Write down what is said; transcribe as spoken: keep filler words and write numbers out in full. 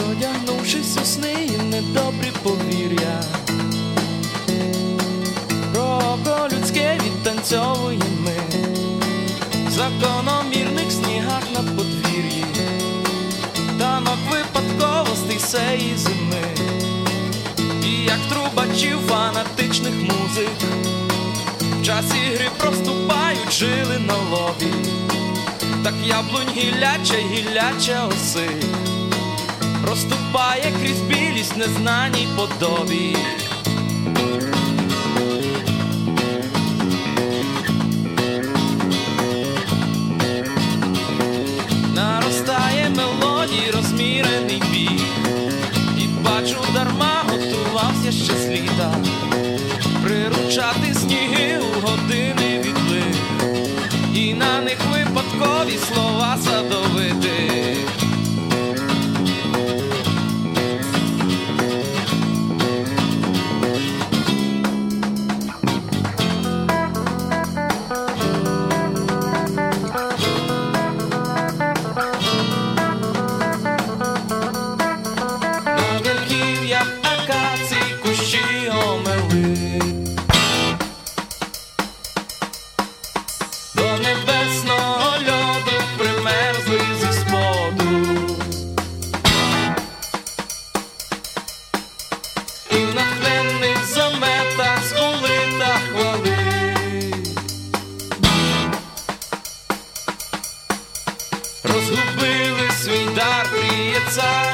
Зодягнувшись у сни і недобрі повір'я, про людське відтанцьовуємо ми в закономірних снігах на подвір'ї, танок випадковостей сеї зими. І як трубачів фанатичних музик в часі гри проступають жили на лобі, так яблунь гілляча й гілляча осик проступає крізь білість в незнаній подобі. Наростає мелодій розмірений біг, і бачу, дарма готувався ще з літа приручати сніги у години відлиг, і на них випадкові слова садовитих. До небесного льоду примерзли зі споду, і в натхненних заметах скули та хвали розгубили свій дар, кріє цар